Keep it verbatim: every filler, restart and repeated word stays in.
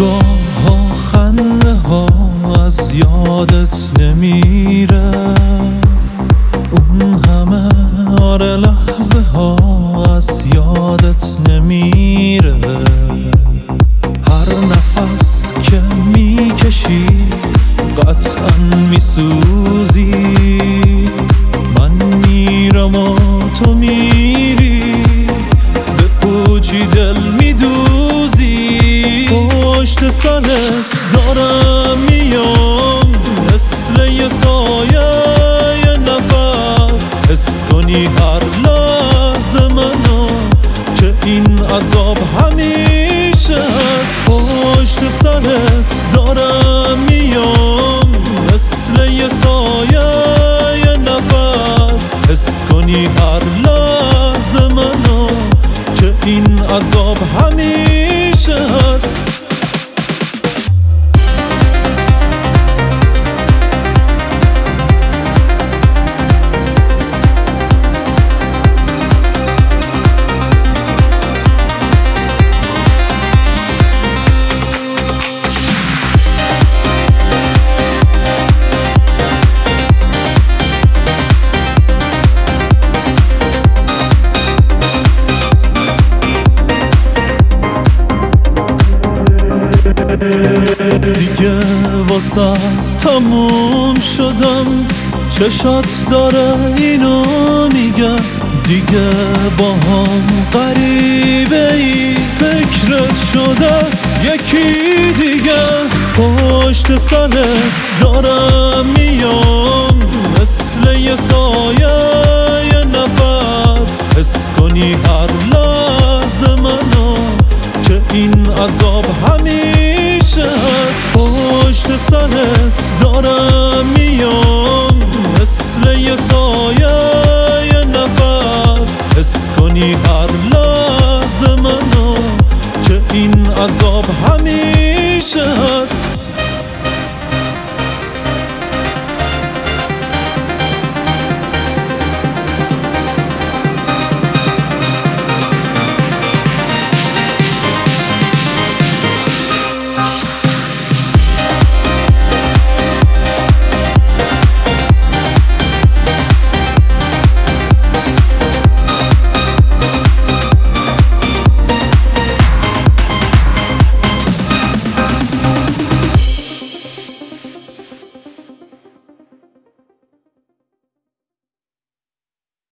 نگاه ها خنده ها از یادت نمیره، اون همه آره لحظه ها از یادت نمیره. هر نفس که میکشی قطعا میسوزی، من میرم و تو میری، به پوچی دل میدوزی. پشت سرت دارم میام مثل یه سایه، یه نفس حس کنی هر لحظه منو که این عذاب همیشه هست. پشت سرت دارم میام مثل یه سایه، یه نفس حس کنی هر لحظه منو که این عذاب همیشه هست. دیگه واسه تموم شدم، چشات داره اینو میگه. دیگه با هم غریبه ای فکرت شده یکی دیگه. پشت سرت دارم میام مثل یه سایه، یه نفس حس کنی هر لحظه منو که این عذاب همیشه هست. پشت سرت دارم میام مثل یه سایه، یه نفس حس کنی هر لحظه منو که این عذاب همیشه